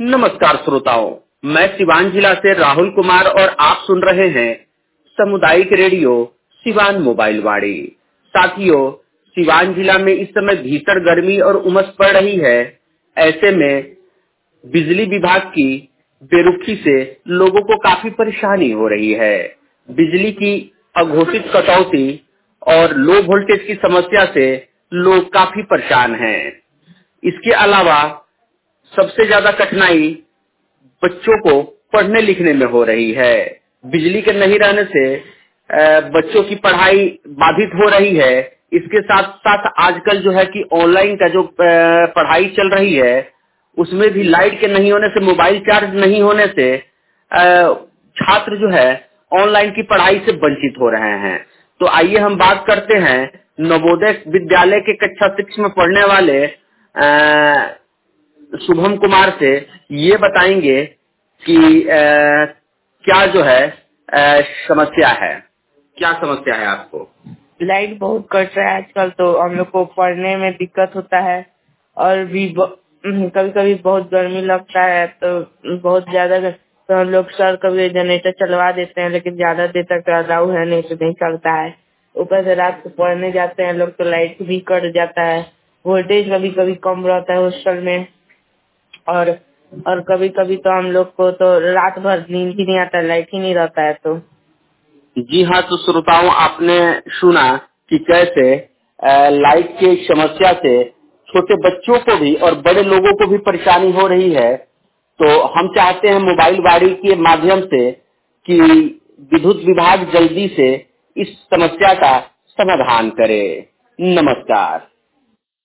नमस्कार श्रोताओं, मैं सिवान जिला से राहुल कुमार और आप सुन रहे हैं सामुदायिक रेडियो सिवान मोबाइल वाणी। साथियों, सिवान जिला में इस समय भीषण गर्मी और उमस पड़ रही है। ऐसे में बिजली विभाग की बेरुखी से लोगों को काफी परेशानी हो रही है। बिजली की अघोषित कटौती और लो वोल्टेज की समस्या से लोग काफी परेशान हैं। इसके अलावा सबसे ज्यादा कठिनाई बच्चों को पढ़ने लिखने में हो रही है। बिजली के नहीं रहने से बच्चों की पढ़ाई बाधित हो रही है। इसके साथ साथ आजकल जो है कि ऑनलाइन का जो पढ़ाई चल रही है, उसमें भी लाइट के नहीं होने से, मोबाइल चार्ज नहीं होने से छात्र जो है ऑनलाइन की पढ़ाई से वंचित हो रहे हैं। तो आइए हम बात करते हैं नवोदय विद्यालय के कक्षा 6 में पढ़ने वाले शुभम कुमार से। ये बताएंगे कि क्या जो है समस्या है। क्या समस्या है आपको? लाइट बहुत कट रहा है आजकल, तो हम लोग को पढ़ने में दिक्कत होता है। और भी कभी कभी बहुत गर्मी लगता है, तो बहुत ज्यादा तो हम लोग सर कभी जनरेटर चलवा देते हैं, लेकिन ज्यादा देर तक अलाउ है नहीं, तो नहीं चलता है। ऊपर से रात को पढ़ने जाते हैं लोग तो लाइट भी कट जाता है। वोल्टेज कभी कभी कम रहता है हॉस्टल में, और कभी कभी तो हम लोग को तो रात भर नींद ही नहीं आता, लाइट ही नहीं रहता है। तो जी हाँ, तो श्रोताओं, आपने सुना कि कैसे लाइट की समस्या से छोटे बच्चों को भी और बड़े लोगों को भी परेशानी हो रही है। तो हम चाहते हैं मोबाइल वाणी के माध्यम से कि विद्युत विभाग जल्दी से इस समस्या का समाधान करे। नमस्कार।